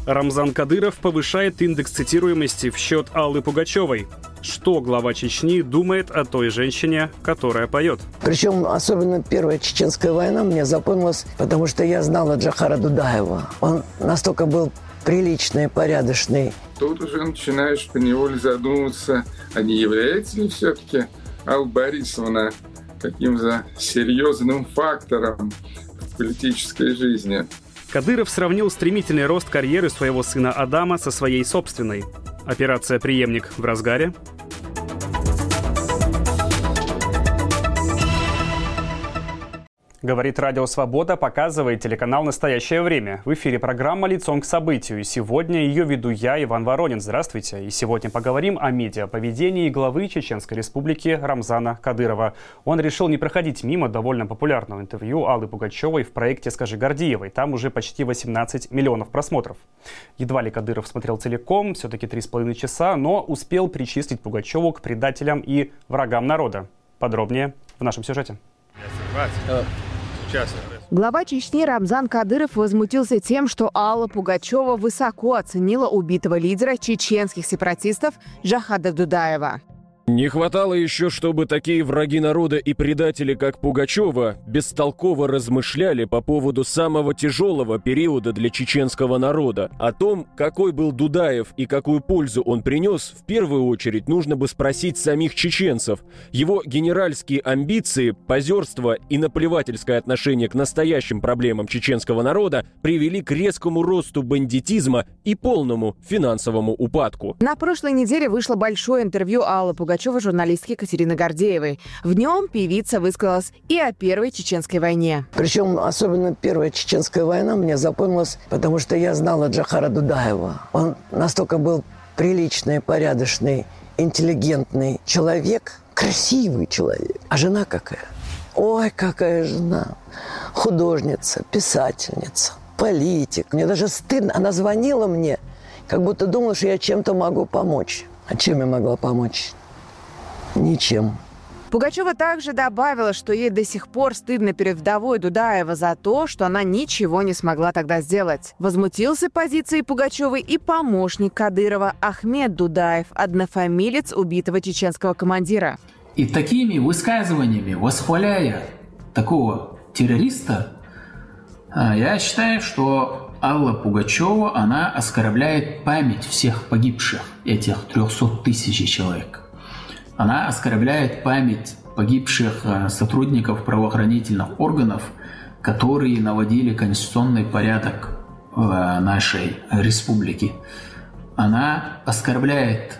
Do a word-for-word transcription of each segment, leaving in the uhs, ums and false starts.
Рамзан Кадыров повышает индекс цитируемости в счет Аллы Пугачевой. Что глава Чечни думает о той женщине, которая поет? Причем особенно Первая Чеченская война мне запомнилась, потому что я знала Джохара Дудаева. Он настолько был приличный, порядочный. Тут уже начинаешь поневоле задумываться, а не является ли все-таки Алла Борисовна таким-то серьезным фактором в политической жизни. Кадыров сравнил стремительный рост карьеры своего сына Адама со своей собственной. Операция «Преемник» в разгаре. Говорит Радио Свобода, показывает телеканал «Настоящее время». В эфире программа «Лицом к событию». И сегодня ее веду я, Иван Воронин. Здравствуйте. И сегодня поговорим о медиаповедении главы Чеченской Республики Рамзана Кадырова. Он решил не проходить мимо довольно популярного интервью Аллы Пугачевой в проекте «Скажи Гордеевой». Там уже почти восемнадцать миллионов просмотров. Едва ли Кадыров смотрел целиком, все-таки три с половиной часа, но успел причислить Пугачеву к предателям и врагам народа. Подробнее в нашем сюжете. Глава Чечни Рамзан Кадыров возмутился тем, что Алла Пугачева высоко оценила убитого лидера чеченских сепаратистов Джохара Дудаева. Не хватало еще, чтобы такие враги народа и предатели, как Пугачева, бестолково размышляли по поводу самого тяжелого периода для чеченского народа. О том, какой был Дудаев и какую пользу он принес, в первую очередь нужно бы спросить самих чеченцев. Его генеральские амбиции, позерство и наплевательское отношение к настоящим проблемам чеченского народа привели к резкому росту бандитизма и полному финансовому упадку. На прошлой неделе вышло большое интервью Аллы Пугачевой журналистки Катерины Гордеевой. В нем певица высказалась и о Первой Чеченской войне. Причем особенно Первая Чеченская война мне запомнилась, потому что я знала Джохара Дудаева. Он настолько был приличный, порядочный, интеллигентный человек, красивый человек. А жена какая? Ой, какая жена! Художница, писательница, политик. Мне даже стыдно. Она звонила мне, как будто думала, что я чем-то могу помочь. А чем я могла помочь? Ничем. Пугачева также добавила, что ей до сих пор стыдно перед вдовой Дудаева за то, что она ничего не смогла тогда сделать. Возмутился позицией Пугачевой и помощник Кадырова Ахмед Дудаев, однофамилец убитого чеченского командира. И такими высказываниями, восхваляя такого террориста, я считаю, что Алла Пугачева, она оскорбляет память всех погибших, этих трехсот тысяч человек. Она оскорбляет память погибших сотрудников правоохранительных органов, которые наводили конституционный порядок в нашей республике. Она оскорбляет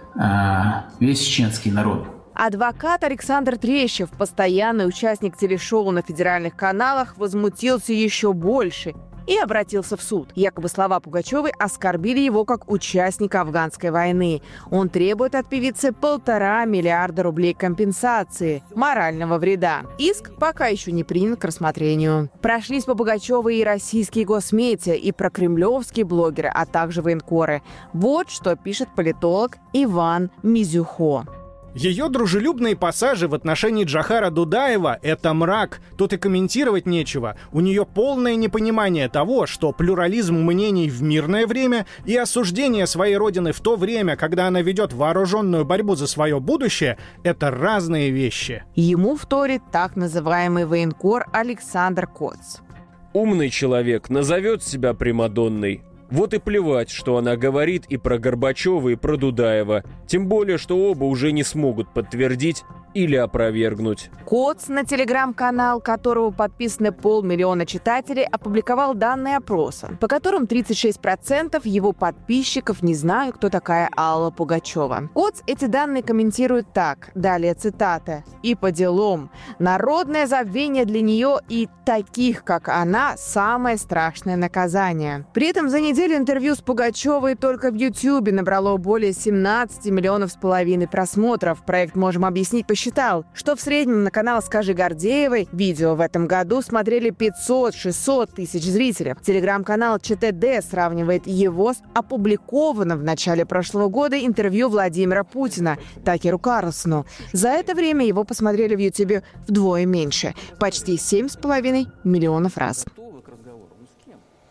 весь чеченский народ. Адвокат Александр Трещев, постоянный участник телешоу на федеральных каналах, возмутился еще больше и обратился в суд. Якобы слова Пугачевой оскорбили его как участника афганской войны. Он требует от певицы полтора миллиарда рублей компенсации морального вреда. Иск пока еще не принят к рассмотрению. Прошлись по Пугачевой и российские госмедиа, и прокремлевские блогеры, а также военкоры. Вот что пишет политолог Иван Мизюхо. Ее дружелюбные пассажи в отношении Джохара Дудаева – это мрак. Тут и комментировать нечего. У нее полное непонимание того, что плюрализм мнений в мирное время и осуждение своей родины в то время, когда она ведет вооруженную борьбу за свое будущее – это разные вещи. Ему вторит так называемый военкор Александр Коц. Умный человек назовет себя примадонной. Вот и плевать, что она говорит и про Горбачева, и про Дудаева. Тем более, что оба уже не смогут подтвердить или опровергнуть. Коц, на телеграм-канал которого подписаны полмиллиона читателей, опубликовал данные опроса, по которым тридцать шесть процентов его подписчиков не знают, кто такая Алла Пугачева. Коц эти данные комментирует так, далее цитата: «И по делам. Народное забвение для нее и таких, как она, самое страшное наказание». При этом за неделю интервью с Пугачевой только в Ютьюбе набрало более семнадцати миллионов с половиной просмотров. Проект «Можем объяснить» посчитал, что в среднем на канал «Скажи Гордеевой» видео в этом году смотрели пятьсот-шестьсот тысяч зрителей. Телеграм-канал ЧТД сравнивает его с опубликованным в начале прошлого года интервью Владимира Путина Такеру Карлсону. За это время его посмотрели в Ютубе вдвое меньше – почти семь с половиной миллионов раз.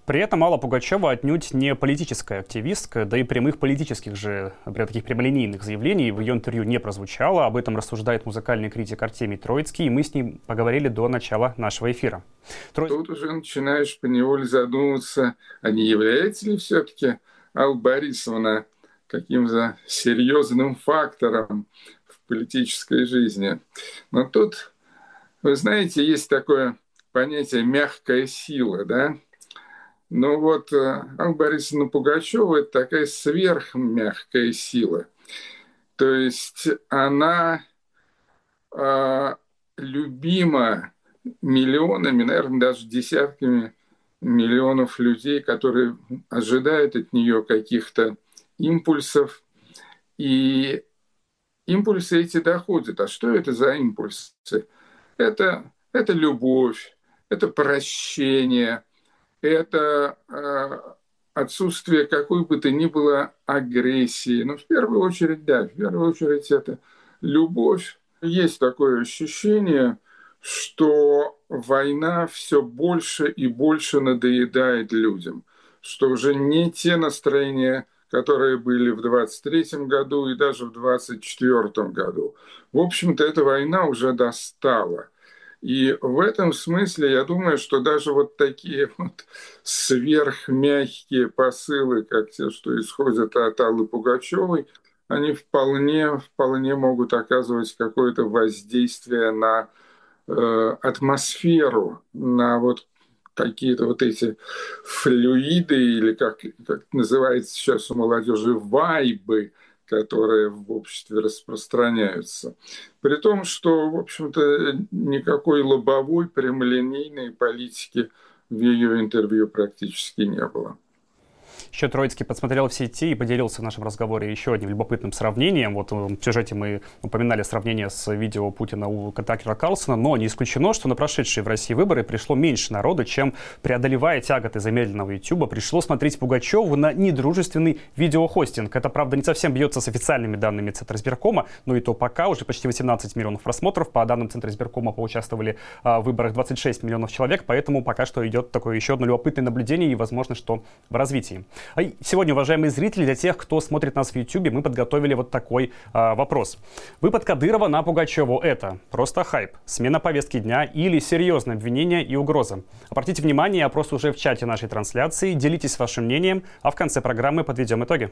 При этом Алла Пугачева отнюдь не политическая активистка, да и прямых политических же, например, таких прямолинейных заявлений в ее интервью не прозвучало. Об этом рассуждает музыкальный критик Артемий Троицкий, и мы с ним поговорили до начала нашего эфира. Тро... Тут уже начинаешь поневоле задумываться, а не является ли все-таки Алла Борисовна каким-то серьезным фактором в политической жизни. Но тут, вы знаете, есть такое понятие «мягкая сила», да? Ну вот Алла Борисовна Пугачева – это такая сверхмягкая сила. То есть она э, любима миллионами, наверное, даже десятками миллионов людей, которые ожидают от нее каких-то импульсов. И импульсы эти доходят. А что это за импульсы? Это, это любовь, это прощение, это э, отсутствие какой бы то ни было агрессии. Но в первую очередь, да, в первую очередь это любовь. Есть такое ощущение, что война все больше и больше надоедает людям, что уже не те настроения, которые были в двадцать третьем году и даже в двадцать четвёртом году. В общем-то, эта война уже достала. И в этом смысле я думаю, что даже вот такие вот сверхмягкие посылы, как те, что исходят от Аллы Пугачевой, они вполне, вполне могут оказывать какое-то воздействие на э, атмосферу, на вот какие-то вот эти флюиды, или как, как называется сейчас у молодежи, вайбы, которые в обществе распространяются. При том, что, в общем-то, никакой лобовой прямолинейной политики в ее интервью практически не было. Еще Троицкий подсмотрел в сети и поделился в нашем разговоре еще одним любопытным сравнением. Вот в сюжете мы упоминали сравнение с видео Путина у Такера Карлсона, но не исключено, что на прошедшие в России выборы пришло меньше народу, чем, преодолевая тяготы замедленного Ютуба, пришло смотреть Пугачеву на недружественный видеохостинг. Это, правда, не совсем бьется с официальными данными Центризбиркома, но и то пока уже почти восемнадцать миллионов просмотров. По данным Центризбиркома поучаствовали а, в выборах двадцать шесть миллионов человек, поэтому пока что идет такое еще одно любопытное наблюдение и, возможно, что в развитии. Сегодня, уважаемые зрители, для тех, кто смотрит нас в Ютубе, мы подготовили вот такой а, вопрос. Выпад Кадырова на Пугачеву – это просто хайп, смена повестки дня или серьезное обвинение и угроза? Обратите внимание, опрос уже в чате нашей трансляции, делитесь вашим мнением, а в конце программы подведем итоги.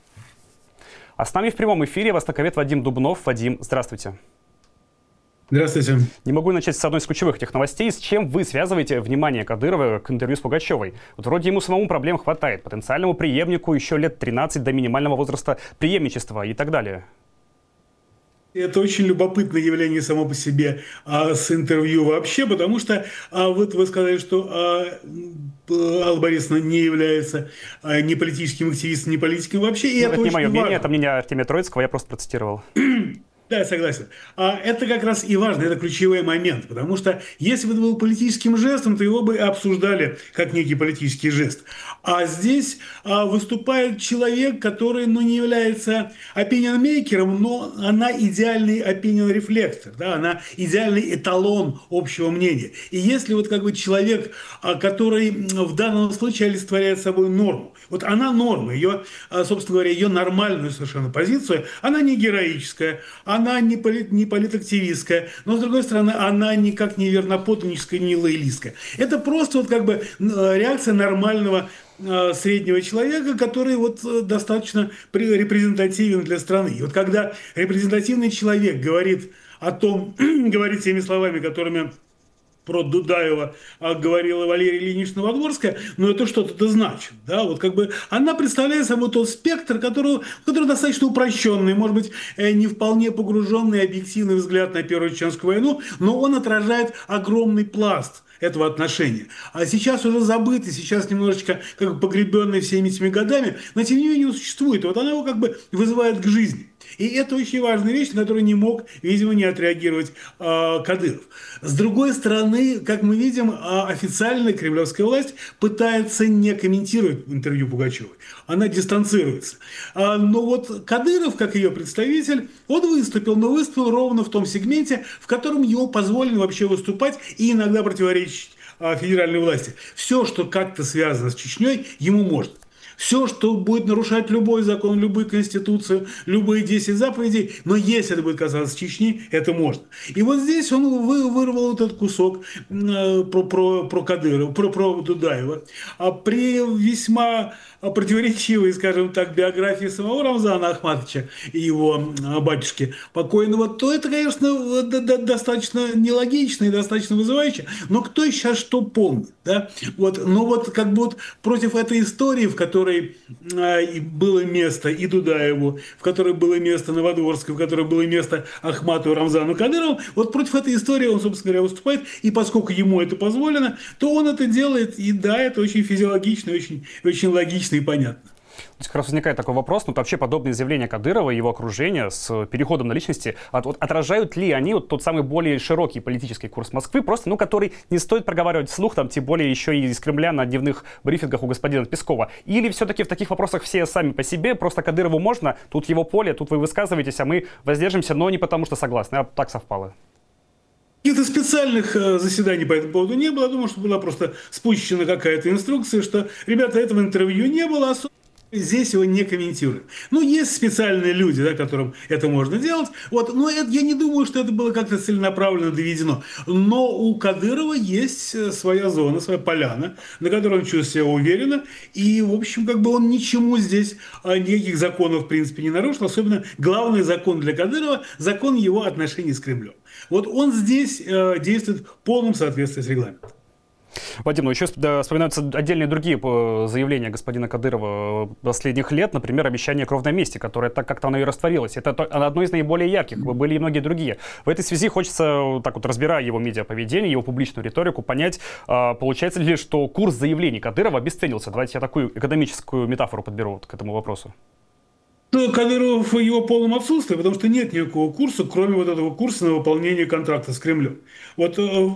А с нами в прямом эфире востоковед Вадим Дубнов. Вадим, здравствуйте. Здравствуйте. Не могу начать с одной из ключевых этих новостей. С чем вы связываете внимание Кадырова к интервью с Пугачевой? Вот вроде ему самому проблем хватает. Потенциальному преемнику еще лет тринадцать до минимального возраста преемничества и так далее. Это очень любопытное явление само по себе а, с интервью вообще, потому что а, вот вы сказали, что а, Алла Борисовна не является а, ни политическим активистом, ни политиком вообще. И ну, это это не мое мнение, важно. Это мнение Артемия Троицкого, я просто процитировал. Да, я согласен. А это как раз и важно, это ключевой момент, потому что если бы это был политическим жестом, то его бы обсуждали как некий политический жест. А здесь а, выступает человек, который ну, не является опинион-мейкером, но она идеальный опинион-рефлектор, да, она идеальный эталон общего мнения. И если вот как бы человек, а, который в данном случае олицетворяет собой норму, вот она норма, ее, а, собственно говоря, ее нормальную совершенно позицию, она не героическая, она не, полит, не политактивистская, но, с другой стороны, она никак не верноподданническая, не лоялистская. Это просто вот как бы реакция нормального э, среднего человека, который вот достаточно репрезентативен для страны. И вот когда репрезентативный человек говорит о том, говорит теми словами, которыми про Дудаева а, говорила Валерия Ильинична Подгорская, но это что-то значит. Да? Вот как бы она представляет собой тот спектр, который, который достаточно упрощенный, может быть, не вполне погруженный объективный взгляд на Первую Чеченскую войну, но он отражает огромный пласт этого отношения. А сейчас уже забытый, сейчас немножечко как бы погребенный всеми этими годами, но тем не менее он существует. Вот она его как бы вызывает к жизни. И это очень важная вещь, на которую не мог, видимо, не отреагировать э, Кадыров. С другой стороны, как мы видим, официальная кремлевская власть пытается не комментировать интервью Пугачевой. Она дистанцируется. А, но вот Кадыров, как ее представитель, он выступил, но выступил ровно в том сегменте, в котором ему позволено вообще выступать и иногда противоречить федеральной власти. Все, что как-то связано с Чечней, ему можно. Все, что будет нарушать любой закон, любую конституцию, любые десять заповедей, но если это будет касаться Чечни, это можно. И вот здесь он вы, вырвал вот этот кусок э, про, про, про Кадырова, про, про Дудаева. А при весьма противоречивой, скажем так, биографии самого Рамзана Ахматовича и его батюшки покойного, то это, конечно, достаточно нелогично и достаточно вызывающе. Но кто сейчас что помнит? Да? Вот, но вот как бы вот против этой истории, в которой э, было место и Дудаеву, в которой было место Новодворскому, в которой было место Ахматову, Рамзану Кадырову, вот против этой истории он, собственно говоря, выступает. И поскольку ему это позволено, то он это делает. И да, это очень физиологично, очень, очень логично и понятно. То есть как раз возникает такой вопрос, ну вообще подобные заявления Кадырова и его окружения с переходом на личности, от, от, отражают ли они вот тот самый более широкий политический курс Москвы, просто, ну, который не стоит проговаривать вслух, там, тем более еще и из Кремля на дневных брифингах у господина Пескова? Или все-таки в таких вопросах все сами по себе, просто Кадырову можно, тут его поле, тут вы высказываетесь, а мы воздержимся, но не потому что согласны, а так совпало? Каких-то специальных заседаний по этому поводу не было. Я думаю, что была просто спущена какая-то инструкция, что, ребята, этого интервью не было, особо здесь его не комментируем. Ну, есть специальные люди, да, которым это можно делать. Вот, но это, я не думаю, что это было как-то целенаправленно доведено. Но у Кадырова есть своя зона, своя поляна, на которой он чувствует себя уверенно. И, в общем, как бы он ничему здесь, никаких законов, в принципе, не нарушил. Особенно главный закон для Кадырова – закон его отношений с Кремлем. Вот он здесь э, действует в полном соответствии с регламентом. Вадим, ну еще вспоминаются отдельные другие заявления господина Кадырова последних лет, например, обещание кровной мести, которое так как-то оно и растворилось. Это одно из наиболее ярких, были и многие другие. В этой связи хочется, так вот, разбирая его медиаповедение, его публичную риторику, понять, получается ли, что курс заявлений Кадырова обесценился. Давайте я такую экономическую метафору подберу вот к этому вопросу. Кадыров в его полном отсутствии, потому что нет никакого курса, кроме вот этого курса на выполнение контракта с Кремлем. Вот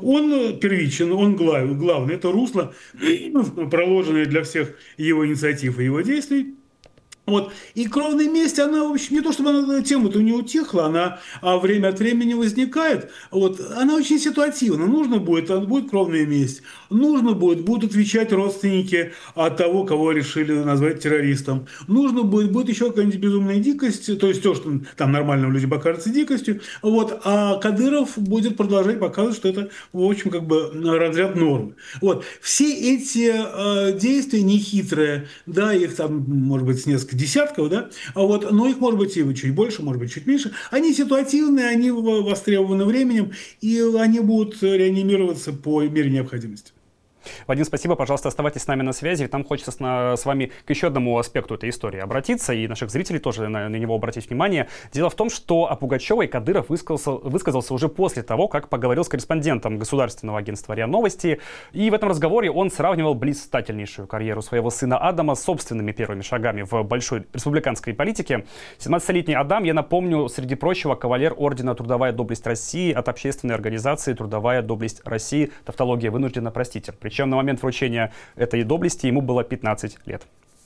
он первичен, он главный, это русло, проложенное для всех его инициатив и его действий. Вот. И кровная месть, она, в общем, не то чтобы она тема-то не утихла, она а время от времени возникает. Вот. Она очень ситуативна. Нужно будет, будет кровная месть. Нужно будет, будут отвечать родственники от того, кого решили назвать террористом. Нужно будет, будет еще какая-нибудь безумная дикость, то есть то, что там нормальным людям покажется дикостью. Вот. А Кадыров будет продолжать показывать, что это, в общем, как бы разряд нормы. Вот. Все эти э, действия нехитрые, да, их там, может быть, с несколько десятков, да, а вот, но их может быть и чуть больше, может быть чуть меньше. Они ситуативные, они востребованы временем, и они будут реанимироваться по мере необходимости. Вадим, спасибо, пожалуйста, оставайтесь с нами на связи. Там хочется с, на, с вами к еще одному аспекту этой истории обратиться, и наших зрителей тоже на, на него обратить внимание. Дело в том, что о Пугачевой Кадыров высказался, высказался уже после того, как поговорил с корреспондентом государственного агентства РИА Новости, и в этом разговоре он сравнивал блистательнейшую карьеру своего сына Адама с собственными первыми шагами в большой республиканской политике. семнадцатилетний Адам, я напомню, среди прочего, кавалер ордена «Трудовая доблесть России» от общественной организации «Трудовая доблесть России». Тавтология вынуждена, простите. Причем на момент вручения этой доблести ему было пятнадцать лет.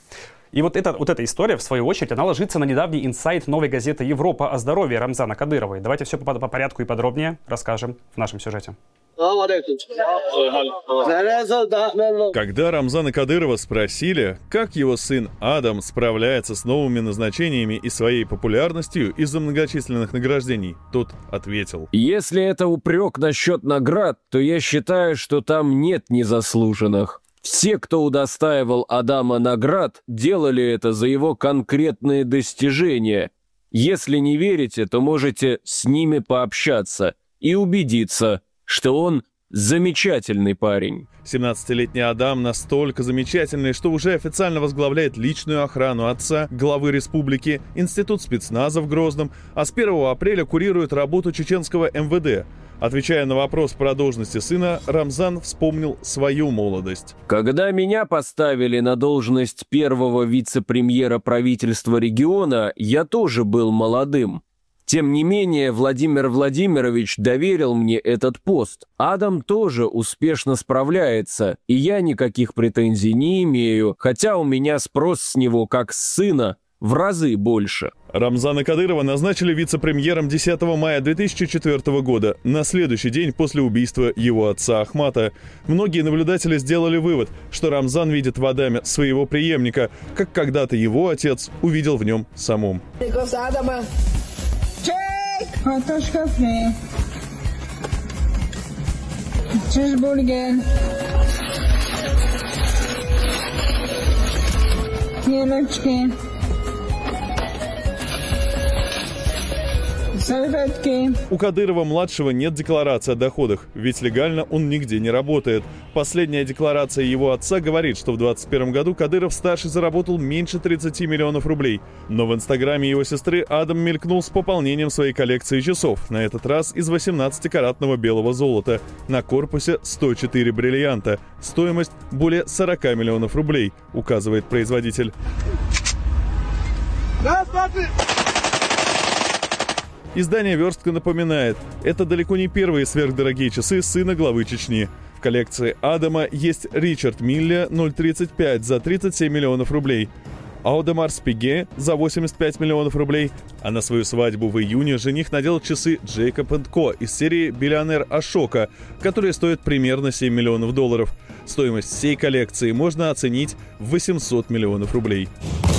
И вот, это, вот эта история, в свою очередь, она ложится на недавний инсайт новой газеты «Европа» о здоровье Рамзана Кадыровой. Давайте все по, по порядку и подробнее расскажем в нашем сюжете. Когда Рамзана Кадырова спросили, как его сын Адам справляется с новыми назначениями и своей популярностью из-за многочисленных награждений, тот ответил: «Если это упрек насчет наград, то я считаю, что там нет незаслуженных. Все, кто удостаивал Адама наград, делали это за его конкретные достижения. Если не верите, то можете с ними пообщаться и убедиться, что он замечательный парень». семнадцатилетний Адам настолько замечательный, что уже официально возглавляет личную охрану отца, главы республики, институт спецназа в Грозном, а с первого апреля курирует работу чеченского эм вэ дэ. Отвечая на вопрос про должности сына, Рамзан вспомнил свою молодость. «Когда меня поставили на должность первого вице-премьера правительства региона, я тоже был молодым. Тем не менее, Владимир Владимирович доверил мне этот пост. Адам тоже успешно справляется, и я никаких претензий не имею, хотя у меня спрос с него как с сына, в разы больше. Рамзана Кадырова назначили вице-премьером десятого мая две тысячи четвёртого года, на следующий день после убийства его отца Ахмата. Многие наблюдатели сделали вывод, что Рамзан видит в Адаме своего преемника, как когда-то его отец увидел в нем самом. У Кадырова-младшего нет декларации о доходах, ведь легально он нигде не работает. Последняя декларация его отца говорит, что в двадцать первом году Кадыров-старший заработал меньше тридцати миллионов рублей. Но в инстаграме его сестры Адам мелькнул с пополнением своей коллекции часов, на этот раз из восемнадцатикаратного белого золота. На корпусе сто четыре бриллианта. Стоимость более сорока миллионов рублей, указывает производитель. Издание «Верстка» напоминает, это далеко не первые сверхдорогие часы сына главы Чечни. В коллекции Адама есть Ричард Милле ноль тридцать пять за тридцать семь миллионов рублей, Аудемарс Пиге за восемьдесят пять миллионов рублей, а на свою свадьбу в июне жених надел часы Джейкоб энд Ко из серии «Биллионер Ашока», которые стоят примерно семь миллионов долларов. Стоимость всей коллекции можно оценить в восемьсот миллионов рублей.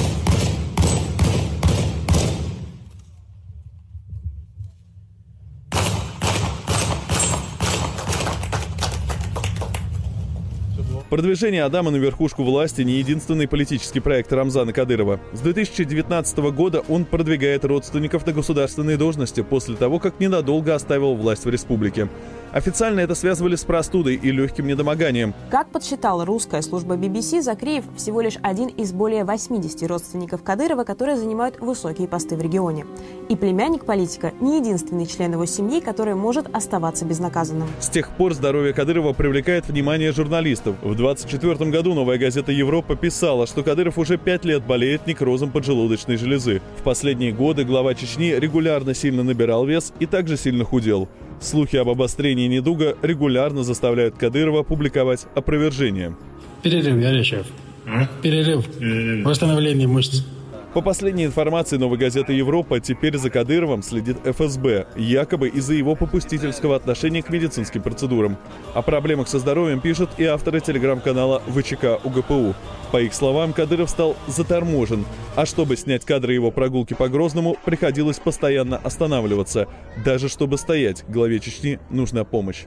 Продвижение Адама на верхушку власти не единственный политический проект Рамзана Кадырова. С две тысячи девятнадцатого года он продвигает родственников на государственные должности после того, как ненадолго оставил власть в республике. Официально это связывали с простудой и легким недомоганием. Как подсчитала русская служба би би си, Закриев всего лишь один из более восьмидесяти родственников Кадырова, которые занимают высокие посты в регионе. И племянник политика не единственный член его семьи, который может оставаться безнаказанным. С тех пор здоровье Кадырова привлекает внимание журналистов. В двадцать четвёртом году «Новая газета Европа» писала, что Кадыров уже пять лет болеет некрозом поджелудочной железы. В последние годы глава Чечни регулярно сильно набирал вес и также сильно худел. Слухи об обострении недуга регулярно заставляют Кадырова публиковать опровержение. Перерыв, Горячев. А? Перерыв. Восстановление мышц. По последней информации «Новой газеты Европа», теперь за Кадыровым следит эф эс бэ, якобы из-за его попустительского отношения к медицинским процедурам. О проблемах со здоровьем пишут и авторы телеграм-канала вэ че ка у гэ пэ у. По их словам, Кадыров стал заторможен, а чтобы снять кадры его прогулки по Грозному, приходилось постоянно останавливаться. Даже чтобы стоять, главе Чечни нужна помощь.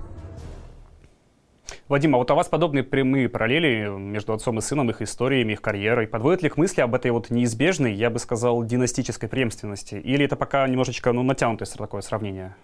Вадим, а вот у вас подобные прямые параллели между отцом и сыном, их историями, их карьерой, подводят ли к мысли об этой вот неизбежной, я бы сказал, династической преемственности? Или это пока немножечко ну, натянутое такое сравнение?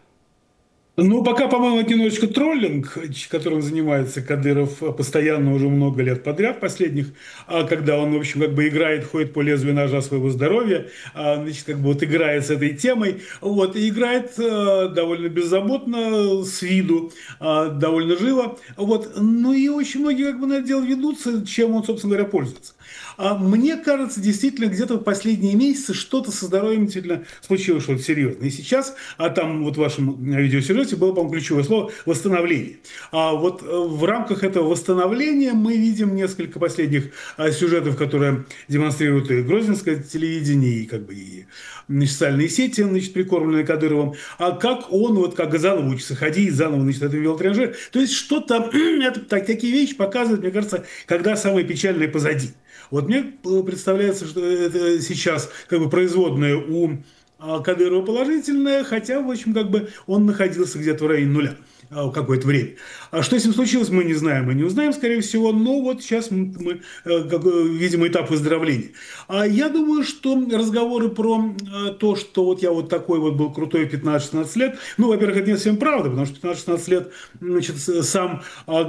Ну, пока, по-моему, это немножечко троллинг, которым занимается Кадыров постоянно уже много лет подряд последних, когда он, в общем, как бы играет, ходит по лезвию ножа своего здоровья, значит, как бы вот играет с этой темой, вот, и играет довольно беззаботно, с виду, довольно живо, вот, ну и очень многие как бы на это дело ведутся, чем он, собственно говоря, пользуется. Мне кажется, действительно, где-то в последние месяцы что-то со здоровьем действительно случилось что-то серьезное. И сейчас, а там вот в вашем видеосюжете было, по-моему, ключевое слово «восстановление». А вот в рамках этого восстановления мы видим несколько последних сюжетов, которые демонстрируют и грозненское телевидение, и как бы и социальные сети, значит, прикормленные Кадыровым, а как он, вот как заново учится ходить, заново, значит, это вел тренажер. То есть что-то, это, так, такие вещи показывают, мне кажется, когда самое печальное позади. Вот мне представляется, что это сейчас как бы производное у Кадырова положительное, хотя, в общем, как бы он находился где-то в районе нуля какое-то время. А что с ним случилось, мы не знаем, мы не узнаем, скорее всего, но вот сейчас мы, мы как, видим этап выздоровления. А я думаю, что разговоры про то, что вот я вот такой вот был крутой в пятнадцать-шестнадцать лет, ну, во-первых, это не совсем правда, потому что пятнадцать-шестнадцать лет, значит, сам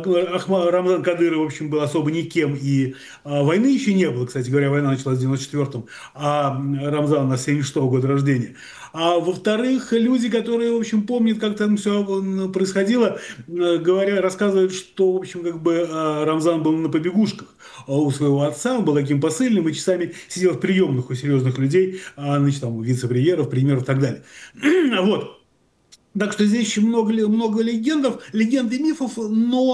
Рамзан Кадыров, в общем, был особо никем, и войны еще не было, кстати говоря, война началась в девяносто четвёртом, а Рамзан у нас семьдесят шестого года рождения. А во-вторых, люди, которые, в общем, помнят, как там все происходило, говоря, рассказывают, что, в общем, как бы Рамзан был на побегушках у своего отца, он был таким посыльным и часами сидел в приемных у серьезных людей, значит, там, вице-премьеров, премьеров и так далее. Вот. Так что здесь еще много, много легендов, легенд и мифов, но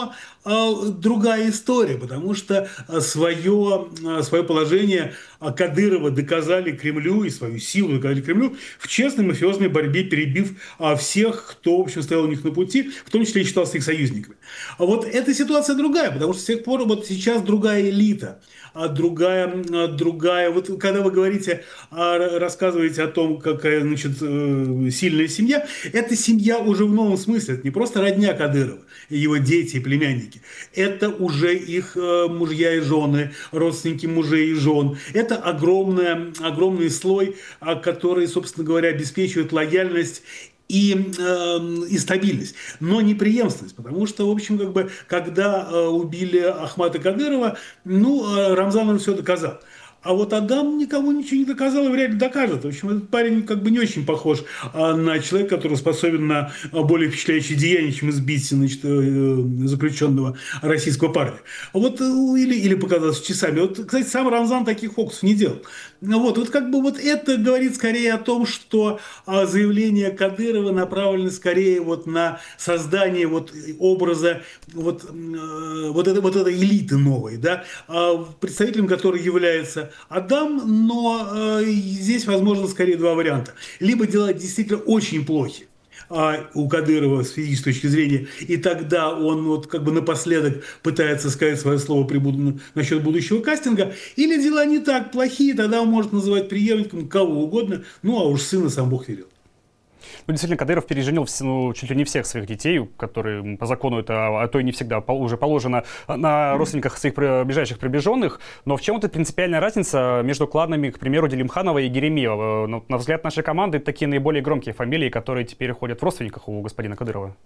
другая история, потому что свое, свое положение Кадырова доказали Кремлю и свою силу доказали Кремлю в честной мафиозной борьбе, перебив всех, кто, в общем, стоял у них на пути, в том числе и считался их союзниками. А вот эта ситуация другая, потому что с тех пор вот сейчас другая элита, другая, другая. Вот когда вы говорите, рассказываете о том, какая, значит, сильная семья, эта семья уже в новом смысле. Это не просто родня Кадырова, его дети и племянники. Это уже их мужья и жены, родственники мужей и жен. Это огромный, огромный слой, который, собственно говоря, обеспечивает лояльность и, э, и стабильность, но не преемственность, потому что, в общем, как бы, когда э, убили Ахмата Кадырова, ну, э, Рамзан все доказал. А вот Адам никому ничего не доказал и вряд ли докажет. В общем, этот парень как бы не очень похож а, на человека, который способен на а, более впечатляющие деяния, чем избить, значит, э, заключенного российского парня. Вот, или, или показаться часами. Вот, кстати, сам Рамзан таких фокусов не делал. Вот, вот как бы вот это говорит скорее о том, что а, заявление Кадырова направлено скорее вот на создание вот образа вот, э, вот, это, вот этой элиты новой, да, а, представителем которой является Адам, но э, здесь возможно скорее два варианта. Либо дела действительно очень плохи а, у Кадырова с физической точки зрения, и тогда он вот как бы напоследок пытается сказать свое слово при буд... насчет будущего кастинга, или дела не так плохие, тогда он может называть преемником кого угодно, ну а уж сына сам Бог велел. Ну, действительно, Кадыров переженил ну, чуть ли не всех своих детей, которые по закону это, а то и не всегда, уже положено на родственниках своих ближайших приближенных. Но в чем эта принципиальная разница между кланами, к примеру, Делимханова и Геремеева? Ну, на взгляд нашей команды, это такие наиболее громкие фамилии, которые теперь ходят в родственниках у господина Кадырова.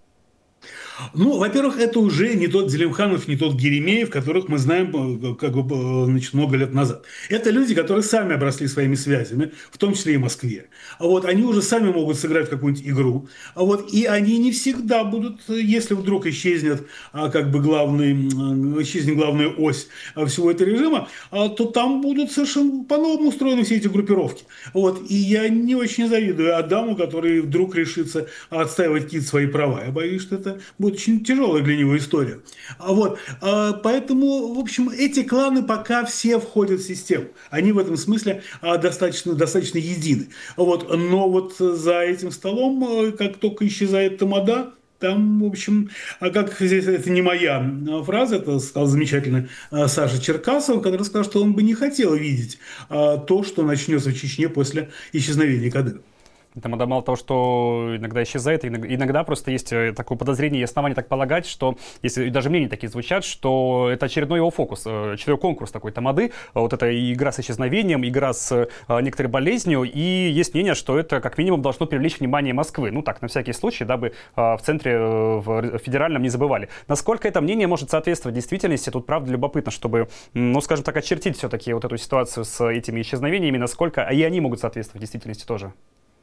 Ну, во-первых, это уже не тот Делимханов, не тот Геремеев, которых мы знаем как бы, значит, много лет назад. Это люди, которые сами обросли своими связями, в том числе и в Москве. А вот они уже сами могут сыграть какую-нибудь игру. А вот и они не всегда будут, если вдруг исчезнет как бы главный, исчезнет главная ось всего этого режима, то там будут совершенно по-новому устроены все эти группировки. Вот. И я не очень завидую Адаму, который вдруг решится отстаивать какие-то свои права. Я боюсь, что это будет очень тяжелая для него история. Вот. Поэтому, в общем, эти кланы пока все входят в систему. Они в этом смысле достаточно, достаточно едины. Вот. Но вот за этим столом, как только исчезает тамада, там, в общем, как здесь, это не моя фраза, это сказал замечательно Саша Черкасов, который сказал, что он бы не хотел видеть то, что начнется в Чечне после исчезновения Кадырова. Там мало того, что иногда исчезает, иногда просто есть такое подозрение и основание так полагать, что, если даже мнения такие звучат, что это очередной его фокус, очередной конкурс такой тамады, вот эта игра с исчезновением, игра с некоторой болезнью, и есть мнение, что это как минимум должно привлечь внимание Москвы. Ну так, на всякий случай, дабы в центре, в федеральном не забывали. Насколько это мнение может соответствовать действительности, тут правда любопытно, чтобы, ну скажем так, очертить все-таки вот эту ситуацию с этими исчезновениями, насколько и они могут соответствовать действительности тоже.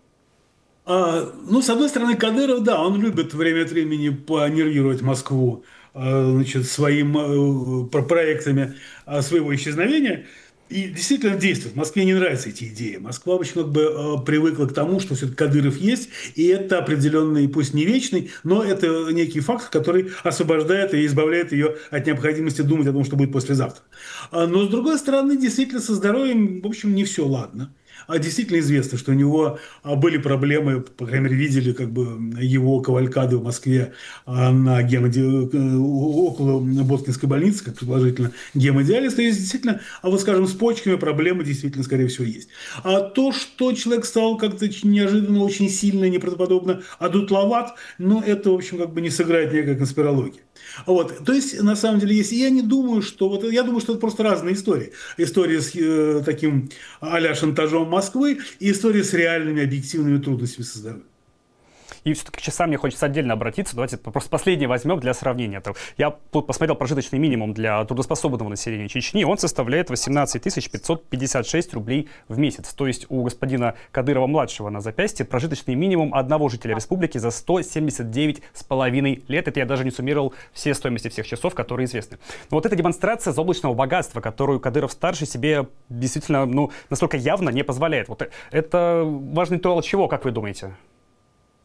Ну, с одной стороны, Кадыров, да, он любит время от времени понервировать Москву, значит, своим проектами своего исчезновения. И действительно действует. Москве не нравятся эти идеи. Москва очень как бы привыкла к тому, что все-таки Кадыров есть, и это определенный, пусть не вечный, но это некий факт, который освобождает и избавляет ее от необходимости думать о том, что будет послезавтра. Но, с другой стороны, действительно, со здоровьем, в общем, не все ладно. Действительно известно, что у него были проблемы, по крайней мере, видели как бы его кавалькады в Москве на гемоди... около Боткинской больницы, как предположительно гемодиализ. То есть, действительно, а вот, скажем, с почками проблемы действительно, скорее всего, есть. А то, что человек стал как-то неожиданно, очень сильно, неправдоподобно одутловат, ну, это, в общем, как бы не сыграет никакой конспирологии. Вот. То есть, на самом деле, есть. И я не думаю, что... Вот, я думаю, что это просто разные истории. История с э, таким а-ля шантажом Москвы и история с реальными объективными трудностями со здоровьем. И все-таки к часам мне хочется отдельно обратиться. Давайте просто последнее возьмем для сравнения. Я тут посмотрел прожиточный минимум для трудоспособного населения Чечни. Он составляет восемнадцать тысяч пятьсот пятьдесят шесть рублей в месяц. То есть у господина Кадырова-младшего на запястье прожиточный минимум одного жителя республики за сто семьдесят девять с половиной лет. Это я даже не суммировал все стоимости всех часов, которые известны. Но вот эта демонстрация заоблачного богатства, которую Кадыров-старший себе действительно ну, настолько явно не позволяет. Вот это важный то, от чего, как вы думаете?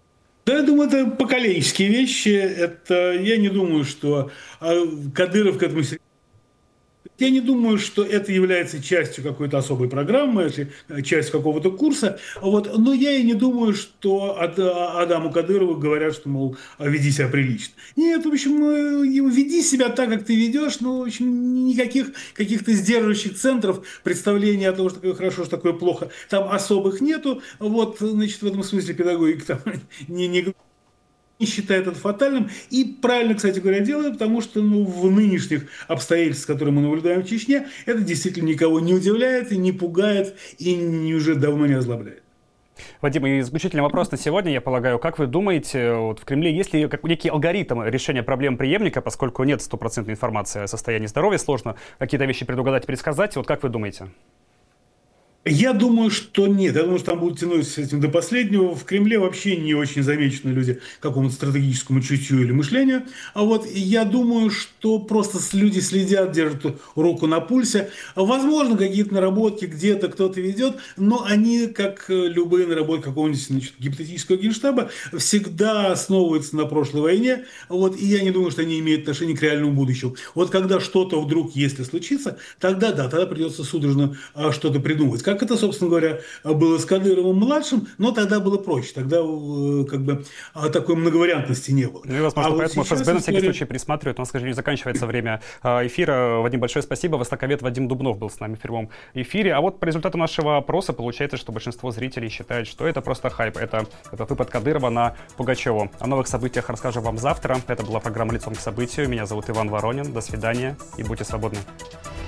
Да, я думаю, это поколенческие вещи. Это, я не думаю, что Кадыров к этому... Я не думаю, что это является частью какой-то особой программы, частью какого-то курса. Вот. Но я и не думаю, что Адаму Кадырову говорят, что, мол, веди себя прилично. Нет, в общем, веди себя так, как ты ведешь, но, в общем, никаких каких-то сдерживающих центров, представления о том, что такое хорошо, что такое плохо, там особых нету. Вот, значит, в этом смысле педагогика там не... не не считает это фатальным. И правильно, кстати говоря, делает, потому что ну, в нынешних обстоятельствах, которые мы наблюдаем в Чечне, это действительно никого не удивляет, и не пугает, и не, уже давно не озлобляет. Вадим, и заключительный вопрос на сегодня, я полагаю. Как вы думаете, вот в Кремле есть ли как, некий алгоритм решения проблем преемника, поскольку нет стопроцентной информации о состоянии здоровья, сложно какие-то вещи предугадать, предсказать. Вот как вы думаете? Я думаю, что нет. Я думаю, что там будут тянуть с этим до последнего. В Кремле вообще не очень замечены люди какому-то стратегическому чутью или мышлению. А вот я думаю, что просто люди следят, держат руку на пульсе. Возможно, какие-то наработки где-то кто-то ведет, но они, как любые наработки какого-нибудь значит, гипотетического генштаба, всегда основываются на прошлой войне. Вот, и я не думаю, что они имеют отношение к реальному будущему. Вот когда что-то вдруг, если случится, тогда да, тогда придется судорожно что-то придумывать. Как это, собственно говоря, было с Кадыровым-младшим, но тогда было проще. Тогда как бы такой многовариантности не было. Ну и, возможно, а поэтому вот эф эс бэ на всякий история... случай присматривает. У нас, к сожалению, заканчивается время эфира. Вадим, большое спасибо. Востоковед Вадим Дубнов был с нами в прямом эфире. А вот по результату нашего опроса получается, что большинство зрителей считают, что это просто хайп. Это, это выпад Кадырова на Пугачеву. О новых событиях расскажем вам завтра. Это была программа «Лицом к событию». Меня зовут Иван Воронин. До свидания и будьте свободны.